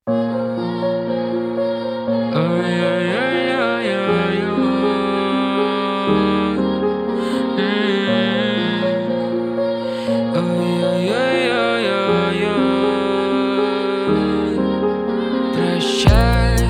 Прощай,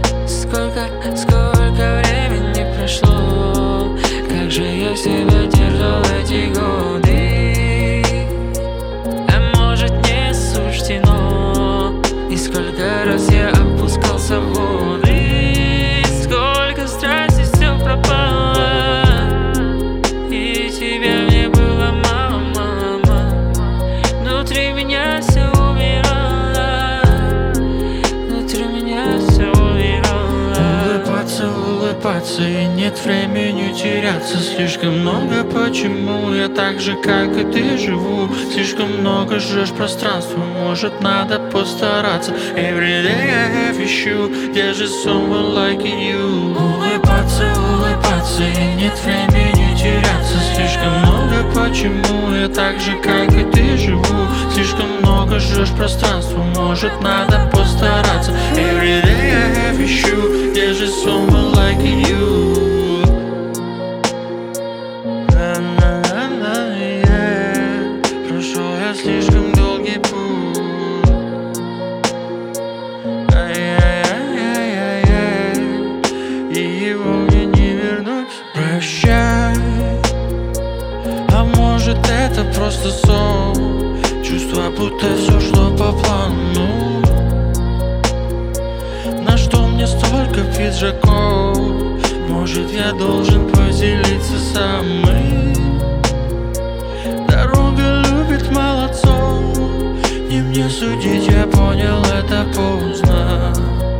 сколько времени прошло, как же я себя держал эти годы. А может, не суждено, и сколько раз я опускался в воды, сколько страсти все пропало, и тебя мне было мало, мама. Внутри меня все умирало, внутри меня все умирало. Улыбаться, и нет времени теряться. Слишком много почему я так же, как и ты, живу. Слишком много жжешь пространство, может, надо постараться. Every day I have issue, there's just someone like you. Улыбаться, и нет времени теряться. Слишком много почему я так же, как и ты, живу. Слишком много жжешь пространство, может, надо постараться. Every day I have issue, there's just someone like you. Yeah. Прошел я слишком долгий путь. И его мне не вернуть. Прощай. А может, это просто сон? Чувство, будто все шло по плану. На что мне столько пиджаков? Может, я должен поделиться самым? Дорога любит молодцов. Не мне судить, я понял, это поздно.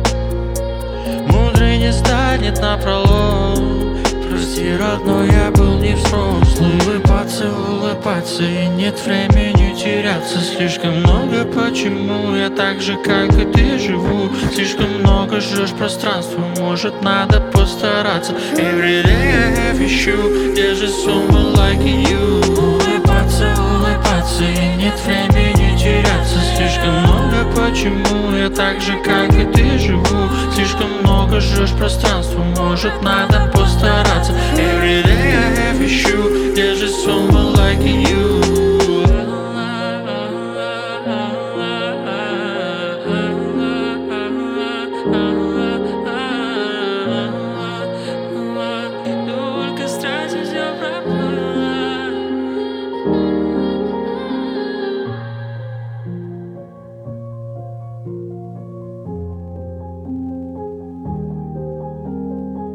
Мудрый не станет напролом. Прости, родной, я был не взрослый. Улыбаться, и нет времени теряться. Слишком много почему я так же, как и ты, живу. Слишком много жжешь пространство, может, надо постараться. Every day I have issue, there's just someone like you. Улыбаться, и нет времени теряться. Слишком много почему я так же, как и ты, живу. Слишком много жжешь пространство, может, надо постараться. Every day I have issue,